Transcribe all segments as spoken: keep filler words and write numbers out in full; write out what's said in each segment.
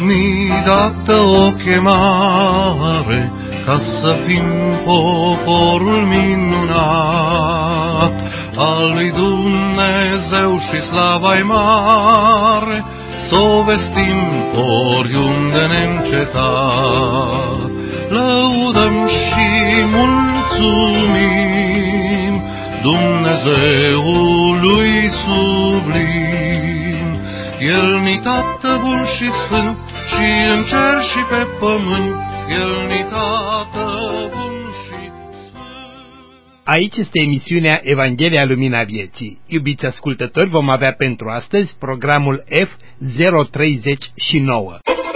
ni dată o chemare ca să fim poporul minunat al lui Dumnezeu și slava-i mare, s-o vestim oriunde neîncetat. Lăudăm și mulțumim Dumnezeului sublim. El ni Tată bun și sfânt, și în cer și pe pământ, El ni Tată bun și sfânt. Aici este emisiunea Evanghelia Lumina Vieții. Iubiți ascultători, vom avea pentru astăzi programul F zero treizeci și nouă.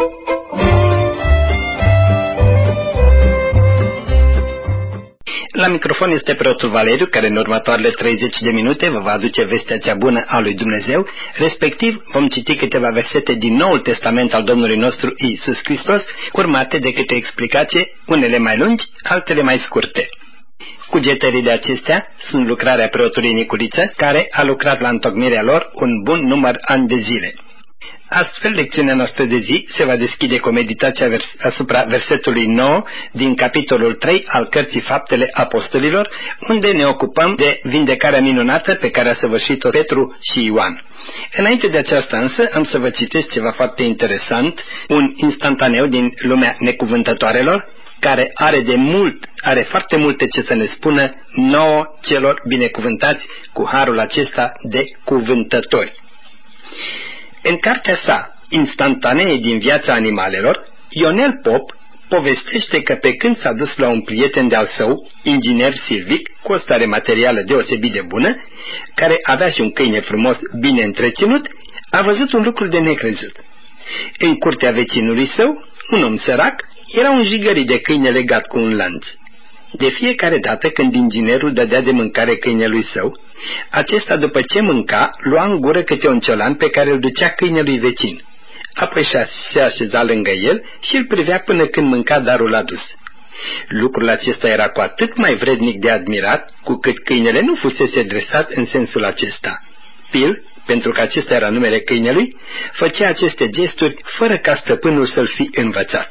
La microfon este preotul Valeriu, care în următoarele treizeci de minute vă va aduce vestea cea bună a lui Dumnezeu, respectiv vom citi câteva versete din Noul Testament al Domnului nostru Iisus Hristos, urmate de câte explicație, unele mai lungi, altele mai scurte. Cugetările acestea sunt lucrarea preotului Niculiță, care a lucrat la întocmirea lor un bun număr ani de zile. Astfel, lecțiunea noastră de zi se va deschide cu meditația vers- asupra versetului nouă din capitolul trei al cărții Faptele Apostolilor, unde ne ocupăm de vindecarea minunată pe care a săvârșit-o Petru și Ioan. Înainte de aceasta însă am să vă citesc ceva foarte interesant, un instantaneu din lumea necuvântătoarelor, care are de mult, are foarte multe ce să ne spună nouă celor binecuvântați cu harul acesta de cuvântători. În cartea sa, Instantanee din viața animalelor, Ionel Pop povestește că pe când s-a dus la un prieten de-al său, inginer silvic, cu o stare materială deosebit de bună, care avea și un câine frumos bine întreținut, a văzut un lucru de necrezut. În curtea vecinului său, un om sărac, era un jigărit de câine legat cu un lanț. De fiecare dată când inginerul dădea de mâncare câinelui său, acesta, după ce mânca, lua în gură câte un ciolan pe care îl ducea câinelui vecin. Apoi se așeza lângă el și îl privea până când mânca darul adus. Lucrul acesta era cu atât mai vrednic de admirat, cu cât câinele nu fusese dresat în sensul acesta. Pil, pentru că acesta era numele câinelui, făcea aceste gesturi fără ca stăpânul să-l fi învățat.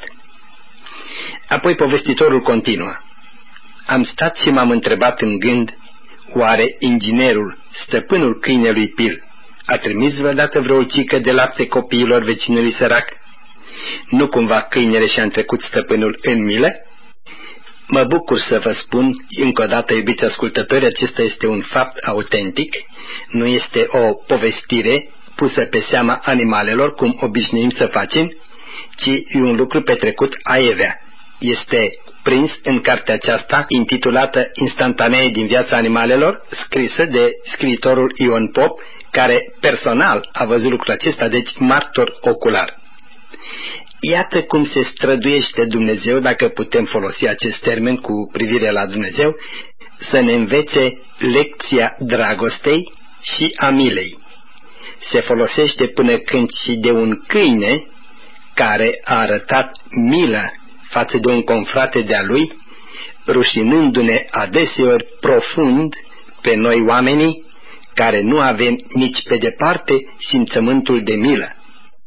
Apoi povestitorul continuă. Am stat și m-am întrebat în gând, oare inginerul, stăpânul câinelui Pil, a trimis vreodată vreo cică de lapte copiilor vecinului sărac? Nu cumva câinele și-a întrecut stăpânul în milă? Mă bucur să vă spun, încă o dată, iubiți ascultători, acesta este un fapt autentic, nu este o povestire pusă pe seama animalelor, cum obișnuim să facem, ci e un lucru petrecut aievea. Este prins în cartea aceasta, intitulată Instantanee din viața animalelor, scrisă de scriitorul Ion Pop, care personal a văzut lucrul acesta, deci martor ocular. Iată cum se străduiește Dumnezeu, dacă putem folosi acest termen cu privire la Dumnezeu, să ne învețe lecția dragostei și a milei. Se folosește până când și de un câine care a arătat milă față de un confrate de-a lui, rușinându-ne adeseori profund pe noi oamenii, care nu avem nici pe departe simțământul de milă.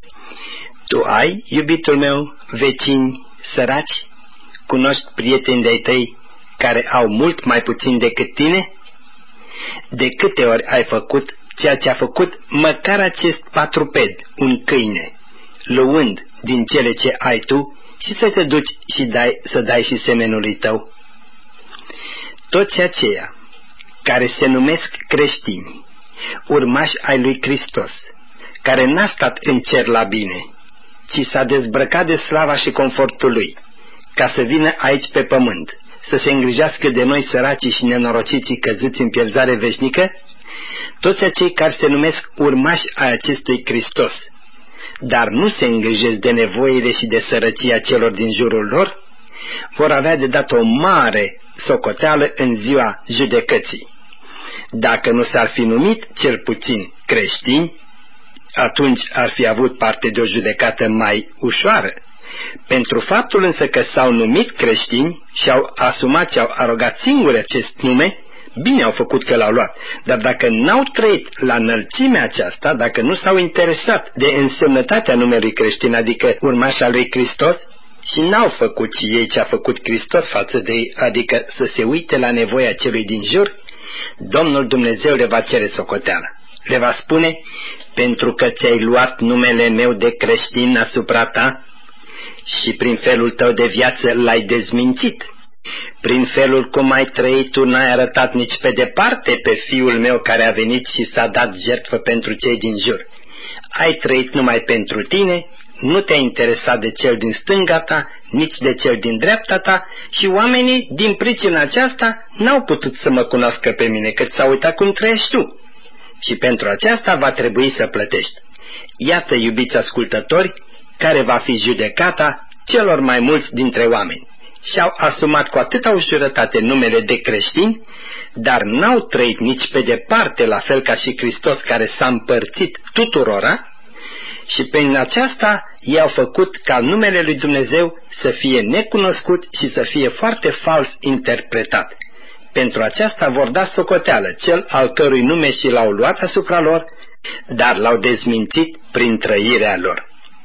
Tu ai, iubitul meu, vecini săraci? Cunoști prieteni de-ai tăi care au mult mai puțin decât tine? De câte ori ai făcut ceea ce a făcut măcar acest patruped, un câine, luând din cele ce ai tu și să te duci și dai, să dai și semenului tău? Toți aceia care se numesc creștini, urmași ai lui Hristos, care n-a stat în cer la bine, ci s-a dezbrăcat de slava și confortul lui, ca să vină aici pe pământ, să se îngrijească de noi săracii și nenorociții căzuți în pierzare veșnică, toți acei care se numesc urmași ai acestui Hristos, dar nu se îngrijesc de nevoile și de sărăcia celor din jurul lor, vor avea de dat o mare socoteală în ziua judecății. Dacă nu s-ar fi numit cel puțin creștini, atunci ar fi avut parte de o judecată mai ușoară. Pentru faptul însă că s-au numit creștini și au asumat și au arogat singuri acest nume, Bine au făcut că l-au luat, dar dacă n-au trăit la înălțimea aceasta, dacă nu s-au interesat de însemnătatea numelui creștin, adică urmașa lui Hristos, și n-au făcut și ei ce a făcut Hristos față de ei, adică să se uite la nevoia celui din jur, Domnul Dumnezeu le va cere socoteală. Le va spune: pentru că ți-ai luat numele meu de creștin asupra ta și prin felul tău de viață l-ai dezmințit, prin felul cum ai trăit tu n-ai arătat nici pe departe pe Fiul meu care a venit și s-a dat jertfă pentru cei din jur. Ai trăit numai pentru tine, nu te-ai interesat de cel din stânga ta, nici de cel din dreapta ta, și oamenii din pricina aceasta n-au putut să mă cunoască pe mine, cât s-au uitat cum trăiești tu. Și pentru aceasta va trebui să plătești. Iată, iubiți ascultători, care va fi judecata celor mai mulți dintre oameni. Și-au asumat cu atâta ușurătate numele de creștini, dar n-au trăit nici pe departe la fel ca și Hristos, care s-a împărțit tuturora, și prin aceasta i-au făcut ca numele lui Dumnezeu să fie necunoscut și să fie foarte fals interpretat. Pentru aceasta vor da socoteală cel al cărui nume și l-au luat asupra lor, dar l-au dezmințit prin trăirea lor.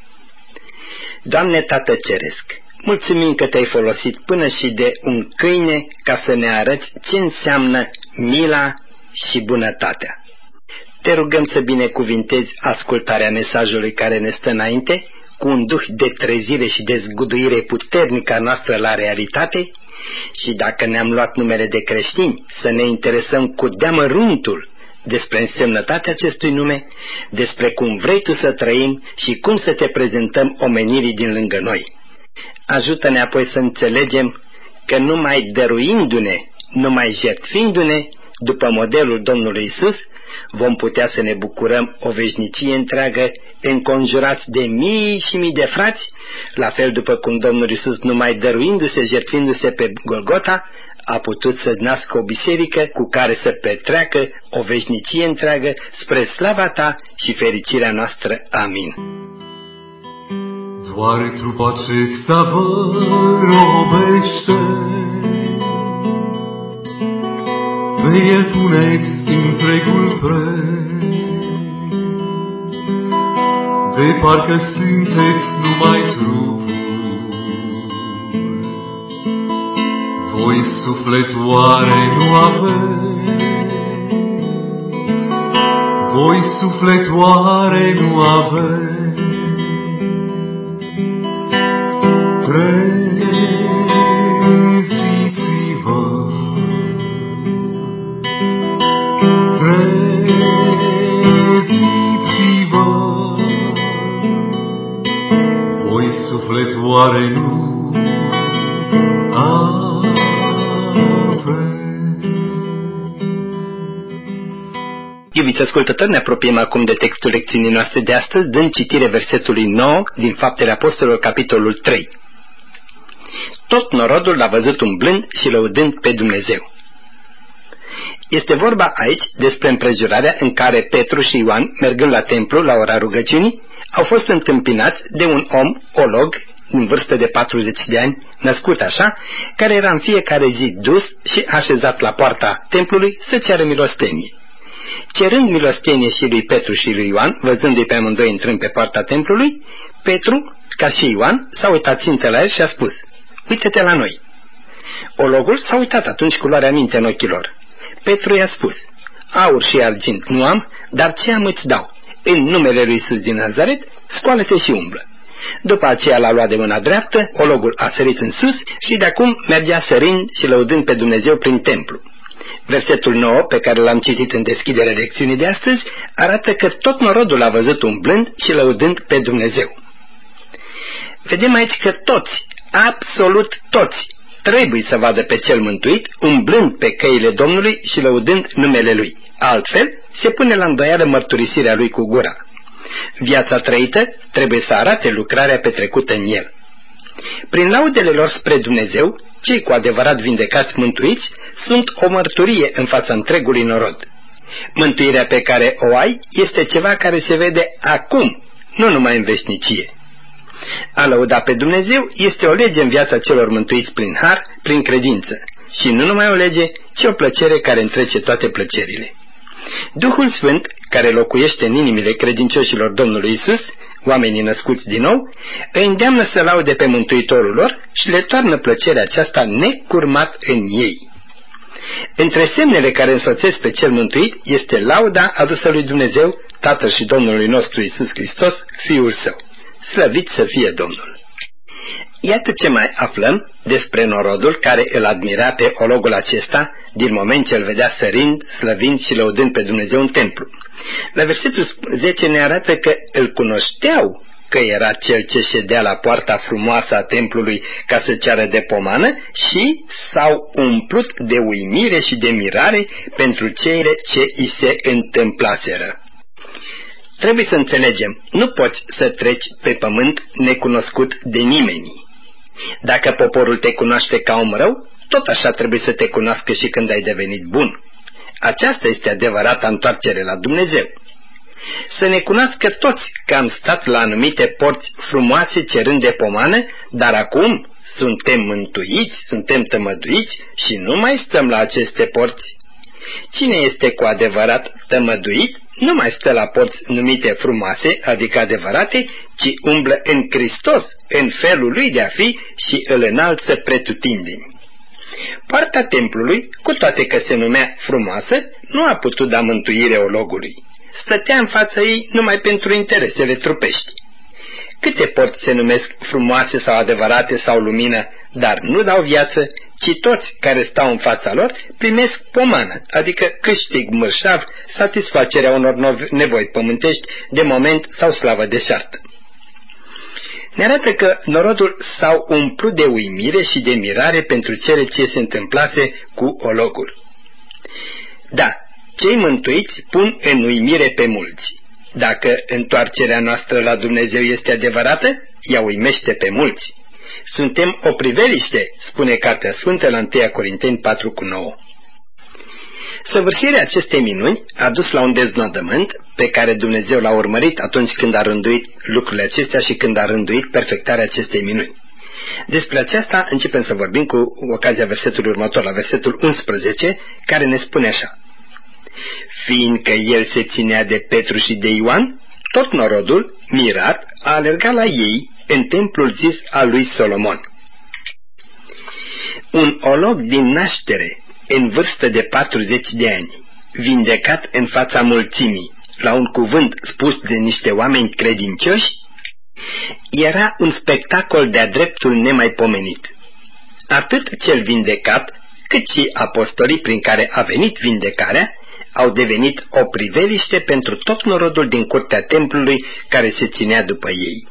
Doamne Tată Ceresc, mulțumim că te-ai folosit până și de un câine ca să ne arăți ce înseamnă mila și bunătatea. Te rugăm să binecuvintezi ascultarea mesajului care ne stă înainte, cu un duh de trezire și de zguduire puternică a noastră la realitate, și dacă ne-am luat numele de creștini, să ne interesăm cu deamăruntul despre însemnătatea acestui nume, despre cum vrei tu să trăim și cum să te prezentăm omenirii din lângă noi. Ajută-ne apoi să înțelegem că numai dăruindu-ne, numai jertfindu-ne, după modelul Domnului Isus, vom putea să ne bucurăm o veșnicie întreagă, înconjurați de mii și mii de frați, la fel după cum Domnul Isus, numai dăruindu-se, jertfindu-se pe Golgota, a putut să nască o biserică cu care să petreacă o veșnicie întreagă spre slava ta și fericirea noastră. Amin. Doar trupul acesta vă robește, pe el puneți întregul preț, de parcă sunteți numai trupul. Voi suflet oare nu aveți? Voi suflet oare nu aveți? Treziți-vă, treziți-vă, voi suflet oare nu aveți? Iubiți ascultători, ne apropiem acum de textul lecțiunii noastre de astăzi, dând citire versetului nouă din Faptele Apostolilor, capitolul trei. Tot norodul l-a văzut umblând și lăudând pe Dumnezeu. Este vorba aici despre împrejurarea în care Petru și Ioan, mergând la templu la ora rugăciunii, au fost întâmpinați de un om olog în vârstă de patruzeci de ani, născut așa, care era în fiecare zi dus și așezat la poarta templului să ceară milostenie. Cerând milostenie și lui Petru și lui Ioan, văzându-i pe amândoi intrând pe poarta templului, Petru, ca și Ioan, s-a uitat țintă la el și a spus: uite-te la noi. Ologul s-a uitat atunci cu luarea minte în ochii lor. Petru i-a spus: aur și argint nu am, dar ce am îți dau? În numele lui Iisus din Nazaret, scoală-te și umblă. După aceea l-a luat de mâna dreaptă, ologul a sărit în sus și de acum mergea sărind și lăudând pe Dumnezeu prin templu. Versetul nouă, pe care l-am citit în deschiderea lecțiunii de astăzi, arată că tot norodul a văzut umblând și lăudând pe Dumnezeu. Vedem aici că toți, absolut toți, trebuie să vadă pe cel mântuit umblând pe căile Domnului și lăudând numele Lui. Altfel, se pune la îndoială mărturisirea Lui cu gura. Viața trăită trebuie să arate lucrarea petrecută în el. Prin laudele lor spre Dumnezeu, cei cu adevărat vindecați mântuiți sunt o mărturie în fața întregului norod. Mântuirea pe care o ai este ceva care se vede acum, nu numai în veșnicie. A lăuda pe Dumnezeu este o lege în viața celor mântuiți prin har, prin credință. și nu numai o lege, ci o plăcere care întrece toate plăcerile. Duhul Sfânt, care locuiește în inimile credincioșilor Domnului Isus, oamenii născuți din nou, îi îndeamnă să laude pe Mântuitorul lor și le toarnă plăcerea aceasta necurmat în ei. Între semnele care însoțesc pe cel mântuit este lauda adusă lui Dumnezeu, Tatăl și Domnului nostru Iisus Hristos, Fiul Său. Slăvit să fie Domnul! Iată ce mai aflăm despre norodul care îl admira pe ologul acesta din moment ce îl vedea sărind, slăvind și lăudând pe Dumnezeu în templu. La versetul zece ne arată că îl cunoșteau că era cel ce ședea la poarta frumoasă a templului ca să ceară de pomană și s-au umplut de uimire și de mirare pentru cele ce îi se întâmplaseră. Trebuie să înțelegem, nu poți să treci pe pământ necunoscut de nimeni. Dacă poporul te cunoaște ca om rău, tot așa trebuie să te cunoască și când ai devenit bun. Aceasta este adevărata întoarcere la Dumnezeu. Să ne cunoască toți că am stat la anumite porți frumoase cerând de pomană, dar acum suntem mântuiți, suntem tămăduiți și nu mai stăm la aceste porți. Cine este cu adevărat tămăduit nu mai stă la porți numite frumoase, adică adevărate, ci umblă în Hristos, în felul lui de a fi și îl înalță pretutindeni. Poarta templului, cu toate că se numea frumoasă, nu a putut da mântuire ologului. Stătea în fața ei numai pentru interesele trupești. Câte porți se numesc frumoase sau adevărate sau lumină, dar nu dau viață, ci toți care stau în fața lor primesc pomană, adică câștig mărșav, satisfacerea unor nevoi pământești de moment sau slavă deșartă. Ne arată că norodul s-au umplut de uimire și de mirare pentru cele ce se întâmplase cu ologul. Da, cei mântuiți pun în uimire pe mulți. Dacă întoarcerea noastră la Dumnezeu este adevărată, ea uimește pe mulți. Suntem o priveliște, spune Cartea Sfântă la întâi Corinteni patru cu nouă. Săvârșirea acestei minuni a dus la un deznodământ pe care Dumnezeu l-a urmărit atunci când a rânduit lucrurile acestea și când a rânduit perfectarea acestei minuni. Despre aceasta începem să vorbim cu ocazia versetului următor, la versetul unsprezece, care ne spune așa: fiindcă el se ținea de Petru și de Ioan, tot norodul, mirat, a alergat la ei în templul zis al lui Solomon. Un olog din naștere, în vârstă de patruzeci de ani, vindecat în fața mulțimii, la un cuvânt spus de niște oameni credincioși, era un spectacol de-a dreptul nemaipomenit. Atât cel vindecat, cât și apostolii prin care a venit vindecarea, au devenit o priveliște pentru tot norodul din curtea templului care se ținea după ei.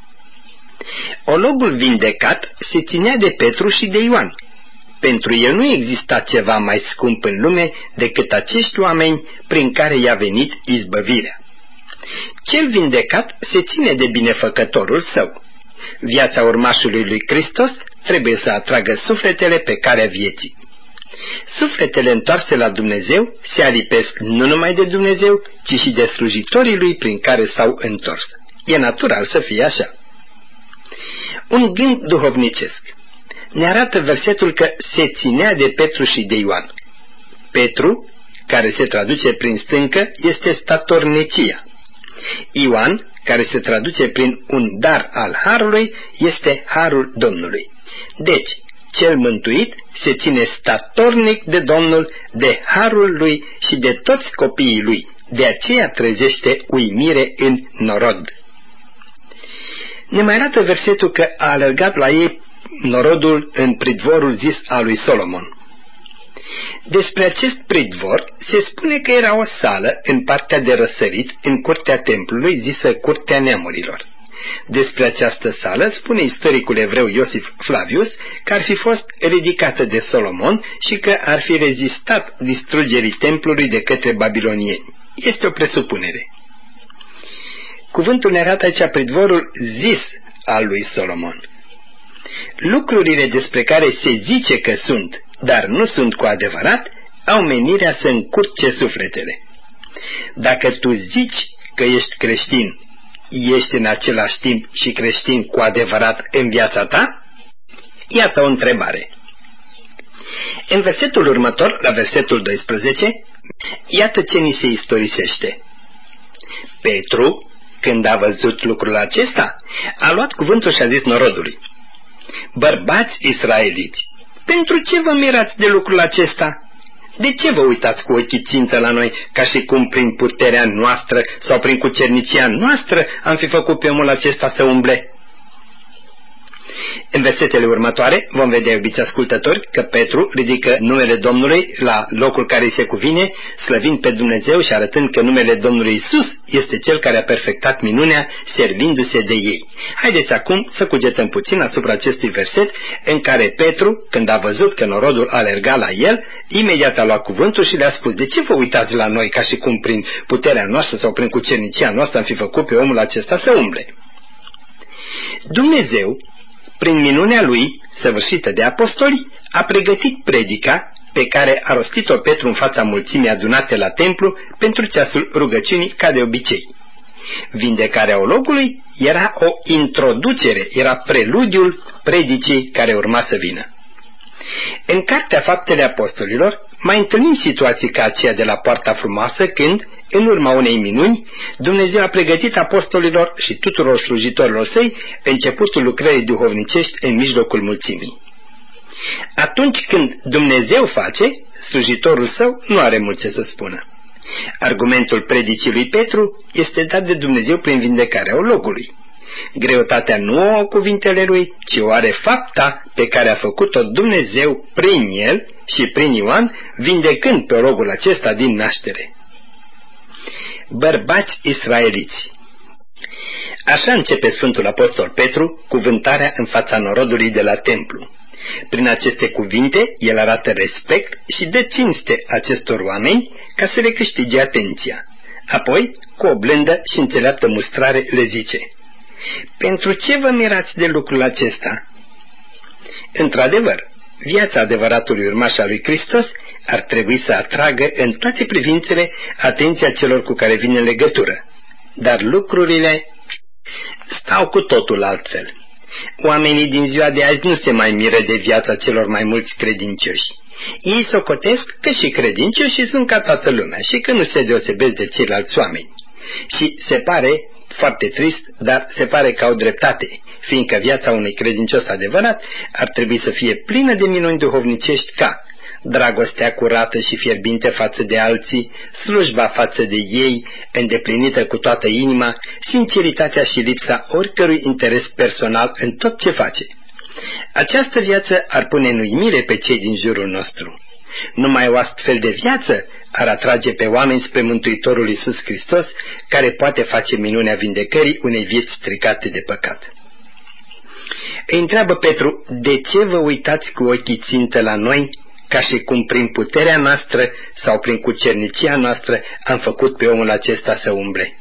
Ologul vindecat se ținea de Petru și de Ioan. Pentru el nu exista ceva mai scump în lume decât acești oameni prin care i-a venit izbăvirea. Cel vindecat se ține de binefăcătorul său. Viața urmașului lui Hristos trebuie să atragă sufletele pe calea vieții. Sufletele întoarse la Dumnezeu se alipesc nu numai de Dumnezeu, ci și de slujitorii lui prin care s-au întors. E natural să fie așa. Un gând duhovnicesc. Ne arată versetul că se ținea de Petru și de Ioan. Petru, care se traduce prin stâncă, este statornicia. Ioan, care se traduce prin un dar al harului, este harul Domnului. Deci, cel mântuit se ține statornic de Domnul, de harul lui și de toți copiii lui. De aceea trezește uimire în norod. Ne mai arată versetul că a alergat la ei norodul în pridvorul zis al lui Solomon. Despre acest pridvor se spune că era o sală în partea de răsărit în curtea templului zisă Curtea Neamurilor. Despre această sală spune istoricul evreu Iosif Flavius că ar fi fost ridicată de Solomon și că ar fi rezistat distrugerii templului de către babilonieni. Este o presupunere. Cuvântul ne arată aici pridvorul zis al lui Solomon. Lucrurile despre care se zice că sunt, dar nu sunt cu adevărat, au menirea să încurce sufletele. Dacă tu zici că ești creștin, ești în același timp și creștin cu adevărat în viața ta? Iată o întrebare. În versetul următor, la versetul doisprezece, iată ce ni se istorisește. Petru, când a văzut lucrul acesta, a luat cuvântul și a zis norodului: bărbați israeliți, pentru ce vă mirați de lucrul acesta? De ce vă uitați cu ochii țintă la noi, ca și cum prin puterea noastră sau prin cucernicia noastră am fi făcut pe omul acesta să umble? În versetele următoare vom vedea, iubiți ascultători, că Petru ridică numele Domnului la locul care îi se cuvine, slăvind pe Dumnezeu și arătând că numele Domnului Iisus este Cel care a perfectat minunea, servindu-se de ei. Haideți acum să cugetăm puțin asupra acestui verset, în care Petru, când a văzut că norodul alerga la el, imediat a luat cuvântul și le-a spus: de ce vă uitați la noi, ca și cum prin puterea noastră sau prin cucernicia noastră am fi făcut pe omul acesta să umble? Dumnezeu, prin minunea lui, săvârșită de apostoli, a pregătit predica pe care a rostit-o Petru în fața mulțimii adunate la templu pentru ceasul rugăciunii, ca de obicei. Vindecarea ologului era o introducere, era preludiul predicii care urma să vină. În Cartea Faptele Apostolilor mai întâlnim situații ca aceea de la Poarta Frumoasă, când, în urma unei minuni, Dumnezeu a pregătit apostolilor și tuturor slujitorilor săi începutul lucrării duhovnicești în mijlocul mulțimii. Atunci când Dumnezeu face, slujitorul său nu are mult ce să spună. Argumentul predicii lui Petru este dat de Dumnezeu prin vindecarea ologului. Greutatea nu o au cuvintele lui, ci o are fapta pe care a făcut-o Dumnezeu prin el și prin Ioan, vindecând pe ologul acesta din naștere. Bărbați israeliți. Așa începe Sfântul Apostol Petru cuvântarea în fața norodului de la templu. Prin aceste cuvinte, el arată respect și dă cinste acestor oameni ca să le câștige atenția. Apoi, cu o blândă și înțeleaptă mustrare, le zice: pentru ce vă mirați de lucrul acesta? Într-adevăr, viața adevăratului urmaș al lui Hristos ar trebui să atragă în toate privințele atenția celor cu care vine în legătură. Dar lucrurile stau cu totul altfel. Oamenii din ziua de azi nu se mai miră de viața celor mai mulți credincioși. Ei socotesc că și credincioșii sunt ca toată lumea și că nu se deosebesc de ceilalți oameni. Și se pare foarte trist, dar se pare că au dreptate, fiindcă viața unui credincios adevărat ar trebui să fie plină de minuni duhovnicești, ca dragostea curată și fierbinte față de alții, slujba față de ei, îndeplinită cu toată inima, sinceritatea și lipsa oricărui interes personal în tot ce face. Această viață ar pune în uimire pe cei din jurul nostru. Numai o astfel de viață ar atrage pe oameni spre Mântuitorul Iisus Hristos, care poate face minunea vindecării unei vieți stricate de păcat. Îi întreabă Petru: de ce vă uitați cu ochii țintă la noi, ca și cum prin puterea noastră sau prin cucernicia noastră am făcut pe omul acesta să umble?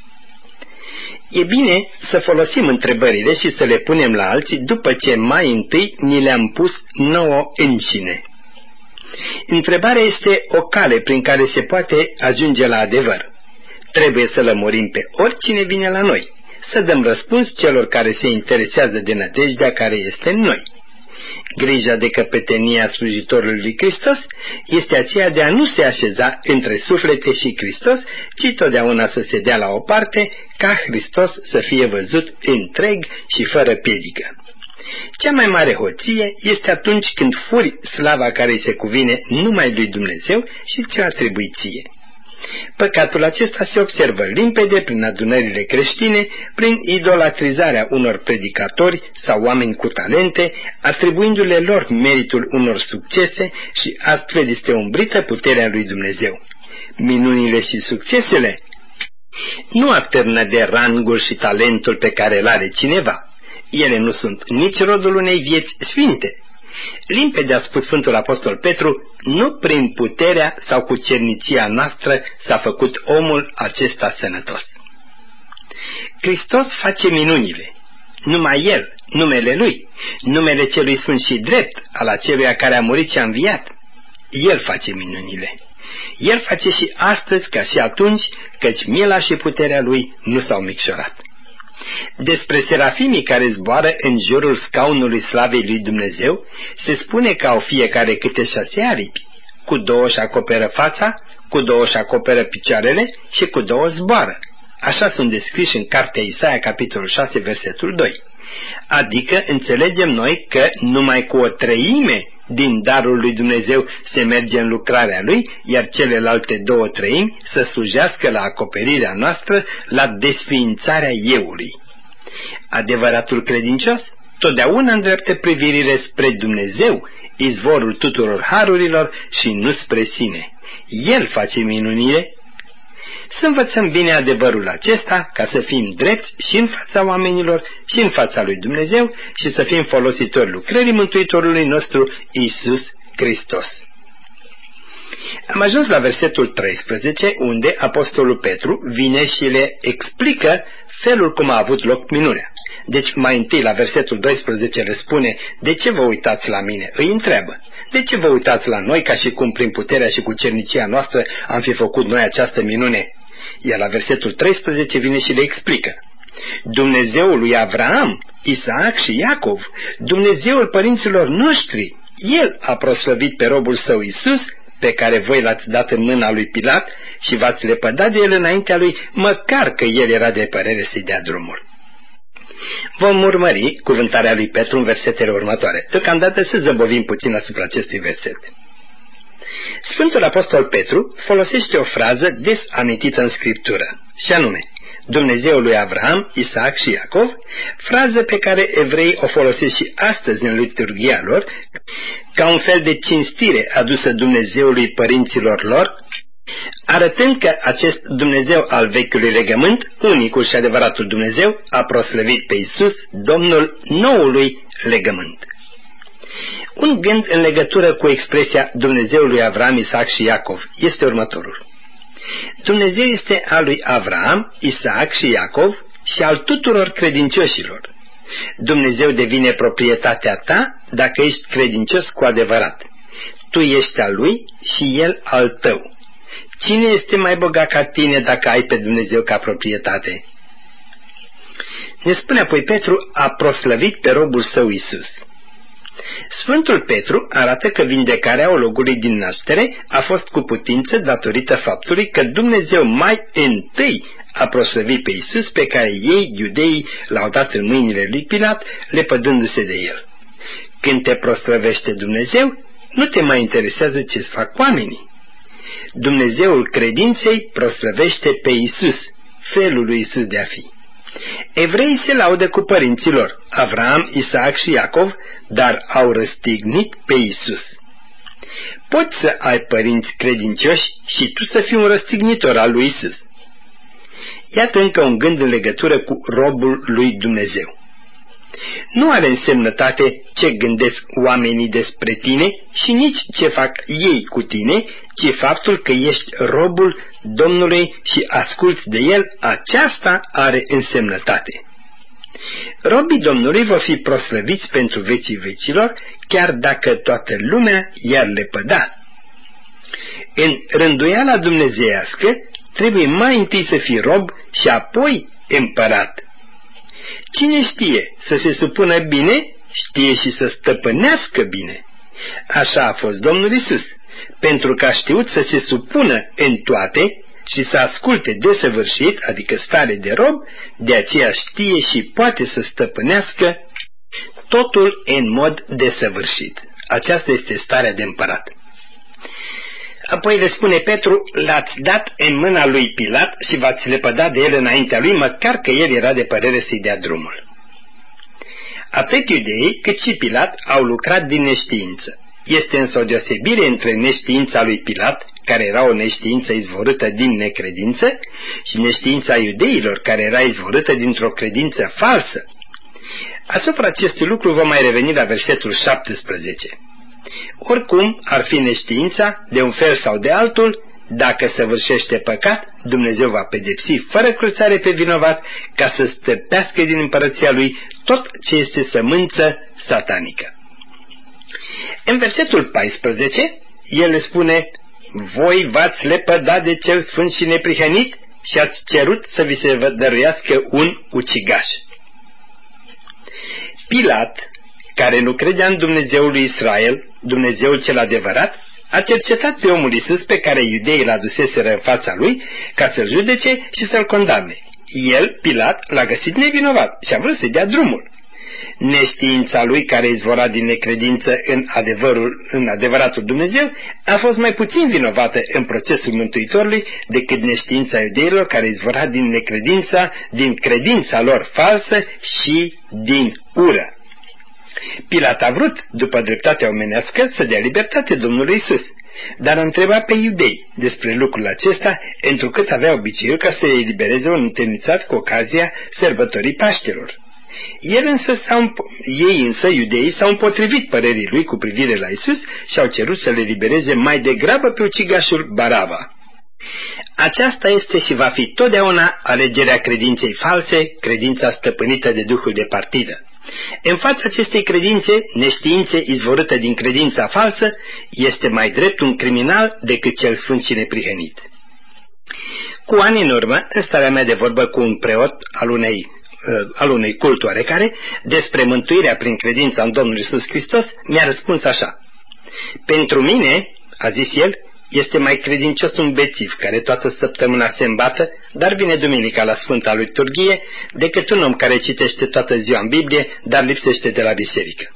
E bine să folosim întrebările și să le punem la alții după ce mai întâi ni le-am pus nouă înșine. Întrebarea este o cale prin care se poate ajunge la adevăr. Trebuie să lămurim pe oricine vine la noi, să dăm răspuns celor care se interesează de nădejdea care este în noi. Grija de căpetenia slujitorului lui Hristos este aceea de a nu se așeza între suflete și Hristos, ci totdeauna să se dea la o parte, ca Hristos să fie văzut întreg și fără piedică. Cea mai mare hoție este atunci când furi slava care îi se cuvine numai lui Dumnezeu și ți-o atribui ție. Păcatul acesta se observă limpede prin adunările creștine, prin idolatrizarea unor predicatori sau oameni cu talente, atribuindu-le lor meritul unor succese, și astfel este umbrită puterea lui Dumnezeu. Minunile și succesele nu atârnă de rangul și talentul pe care îl are cineva. Ele nu sunt nici rodul unei vieți sfinte. Limpede a spus Sfântul Apostol Petru: nu prin puterea sau cu cernicia noastră s-a făcut omul acesta sănătos. Hristos face minunile. Numai El, numele Lui, numele Celui Sfânt și Drept, al aceluia care a murit și a înviat. El face minunile. El face și astăzi ca și atunci, căci mila și puterea Lui nu s-au micșorat. Despre serafimii care zboară în jurul scaunului slavei lui Dumnezeu, se spune că au fiecare câte șase aripi. Cu două își acoperă fața, cu două își acoperă picioarele și cu două zboară. Așa sunt descriși în cartea Isaia, capitolul șase, versetul doi. Adică înțelegem noi că numai cu o treime din darul lui Dumnezeu se merge în lucrarea lui, iar celelalte două treimi să slujească la acoperirea noastră, la desființarea euului. Adevăratul credincios totdeauna îndreaptă privirile spre Dumnezeu, izvorul tuturor harurilor, și nu spre sine. El face minunile. Să învățăm bine adevărul acesta, ca să fim drepți și în fața oamenilor și în fața lui Dumnezeu și să fim folositori lucrării Mântuitorului nostru Iisus Hristos. Am ajuns la versetul treisprezece, unde apostolul Petru vine și le explică felul cum a avut loc minunea. Deci mai întâi la versetul doisprezece le spune: de ce vă uitați la mine? Îi întreabă: de ce vă uitați la noi ca și cum prin puterea și cu cernicia noastră am fi făcut noi această minune? Iar la versetul treisprezece vine și le explică: Dumnezeul lui Avraam, Isaac și Iacov, Dumnezeul părinților noștri, El a proslăvit pe robul său Iisus, pe care voi l-ați dat în mâna lui Pilat și v-ați lepădat de el înaintea lui, măcar că el era de părere să-i dea drumul. Vom urmări cuvântarea lui Petru în versetele următoare. Deocamdată să zăbovim puțin asupra acestui verset. Sfântul Apostol Petru folosește o frază des amintită în Scriptură, și anume: Dumnezeul lui Avraam, Isaac și Iacov, frază pe care evreii o folosesc și astăzi în liturghia lor, ca un fel de cinstire adusă Dumnezeului părinților lor, arătând că acest Dumnezeu al vechiului legământ, unicul și adevăratul Dumnezeu, a proslăvit pe Iisus, Domnul noului legământ. Un gând în legătură cu expresia Dumnezeul lui Avraam, Isaac și Iacov este următorul. Dumnezeu este al lui Avraam, Isaac și Iacov și al tuturor credincioșilor. Dumnezeu devine proprietatea ta dacă ești credincios cu adevărat. Tu ești al lui și el al tău. Cine este mai bogat ca tine dacă ai pe Dumnezeu ca proprietate? Ne spune apoi Petru: a proslăvit pe robul său Iisus. Sfântul Petru arată că vindecarea ologului din naștere a fost cu putință datorită faptului că Dumnezeu mai întâi a proslăvit pe Iisus, pe care ei, iudeii, l-au dat în mâinile lui Pilat, lepădându-se de el. Când te proslăvește Dumnezeu, nu te mai interesează ce-ți fac oamenii. Dumnezeul credinței proslăvește pe Iisus, felul lui Iisus de a fi. Evreii se laudă cu părinții lor, Avraam, Isaac și Iacov, dar au răstignit pe Iisus. Poți să ai părinți credincioși și tu să fii un răstignitor al lui Iisus. Iată încă un gând în legătură cu robul lui Dumnezeu. Nu are însemnătate ce gândesc oamenii despre tine și nici ce fac ei cu tine, ci faptul că ești robul Domnului și asculți de El, aceasta are însemnătate. Robii Domnului vor fi proslăviți pentru vecii vecilor, chiar dacă toată lumea i-ar lepăda. În rânduiala dumnezeiască trebuie mai întâi să fii rob și apoi împărat. Cine știe să se supună bine, știe și să stăpânească bine. Așa a fost Domnul Iisus, pentru că a știut să se supună în toate și să asculte desăvârșit, adică stare de rob, de aceea știe și poate să stăpânească totul în mod desăvârșit. Aceasta este starea de împărat. Apoi le spune Petru: l-ați dat în mâna lui Pilat și v-ați lepădat de el înaintea lui, măcar că el era de părere să-i dea drumul. Atât iudeii cât și Pilat au lucrat din neștiință. Este însă o deosebire între neștiința lui Pilat, care era o neștiință izvorâtă din necredință, și neștiința iudeilor, care era izvorâtă dintr-o credință falsă. Asupra acestui lucru vom mai reveni la versetul șaptesprezece. Oricum ar fi neștiința, de un fel sau de altul, dacă săvârșește păcat, Dumnezeu va pedepsi fără cruțare pe vinovat, ca să stăpească din împărăția lui tot ce este sămânță satanică. În versetul paisprezece, el le spune: voi v-ați lepădat de cel sfânt și neprihănit și ați cerut să vi se dăruiască un ucigaș. Pilat, care nu credea în Dumnezeul lui Israel, Dumnezeul cel adevărat, a cercetat pe omul Iisus pe care iudeii l-aduseseră în fața lui ca să-l judece și să-l condamne. El, Pilat, l-a găsit nevinovat și a vrut să-i dea drumul. Neștiința lui, care izvora din necredință în, adevărul, în adevăratul Dumnezeu, a fost mai puțin vinovată în procesul Mântuitorului decât neștiința iudeilor, care izvora din necredința, din credința lor falsă și din ură. Pilat a vrut, după dreptatea omenească, să dea libertate Domnului Iisus, dar a întrebat pe iudei despre lucrul acesta, întrucât avea obiceiul ca să elibereze un întemnițat cu ocazia sărbătorii Paștelor. El însă ei însă, iudeii, s-au împotrivit părerii lui cu privire la Iisus și au cerut să le libereze mai degrabă pe ucigașul Baraba. Aceasta este și va fi totdeauna alegerea credinței false, credința stăpânită de duhul de partidă. În fața acestei credințe, neștiințe izvorâtă din credința falsă, este mai drept un criminal decât cel sfânt și neprihănit. Cu ani în urmă, în starea mea de vorbă cu un preot al unei, uh, al unui cult oarecare, despre mântuirea prin credința în Domnul Iisus Hristos, mi-a răspuns așa: pentru mine, a zis el, este mai credincios un bețiv care toată săptămâna se îmbată, dar vine duminica la Sfânta Liturghie, decât un om care citește toată ziua în Biblie, dar lipsește de la biserică.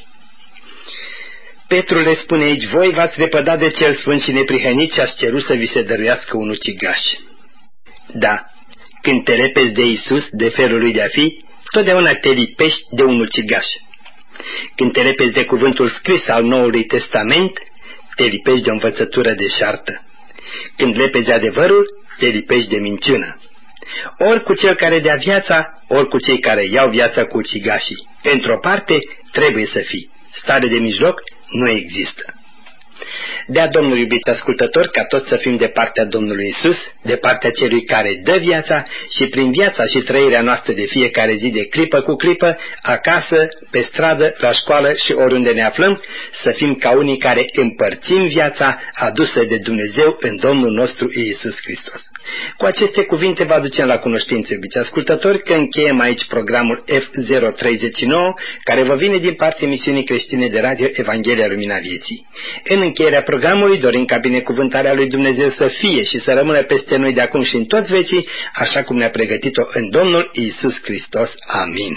Petru le spune aici: voi v-ați repădat de cel sfânt și neprihănit și ați cerut să vi se dăruiască un ucigaș. Da, când te repezi de Iisus, de felul lui de a fi, totdeauna te lipești de un ucigaș. Când te repezi de cuvântul scris al Noului Testament, te lipești de o învățătură deșartă. Când lepezi adevărul, te lipești de minciună. Ori cu cel care dea viața, ori cu cei care iau viața cu ucigașii. Într-o parte trebuie să fii. Stare de mijloc nu există. Dea Domnul, iubiți ascultători, ca toți să fim de partea Domnului Iisus, de partea celui care dă viața și prin viața și trăirea noastră de fiecare zi, de clipă cu clipă, acasă, pe stradă, la școală și oriunde ne aflăm, să fim ca unii care împărțim viața adusă de Dumnezeu în Domnul nostru Iisus Hristos. Cu aceste cuvinte vă aducem la cunoștință, iubiți ascultători, că încheiem aici programul F zero treizeci și nouă, care vă vine din partea emisiunii creștine de radio Evanghelia Lumina Vieții. În încheierea programului dorim ca binecuvântarea lui Dumnezeu să fie și să rămână peste noi de acum și în toți vecii, așa cum ne-a pregătit-o în Domnul Iisus Hristos. Amin.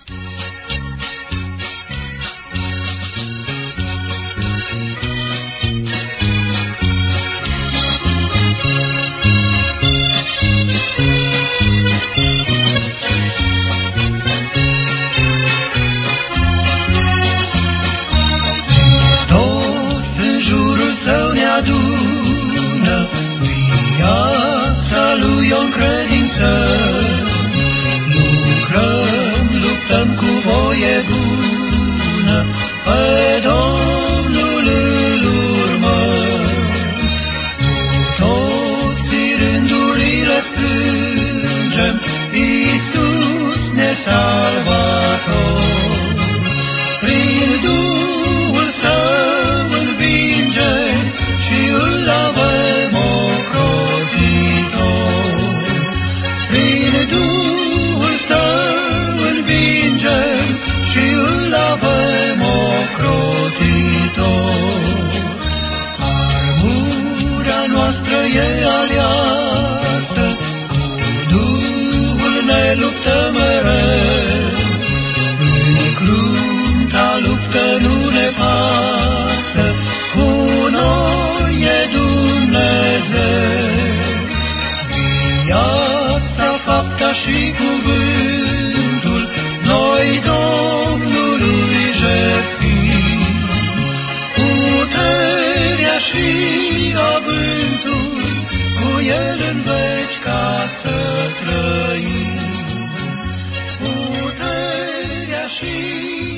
Și cuvântul noi Domnului jertfim, puterea și avântul cu El în veci ca să trăim, puterea și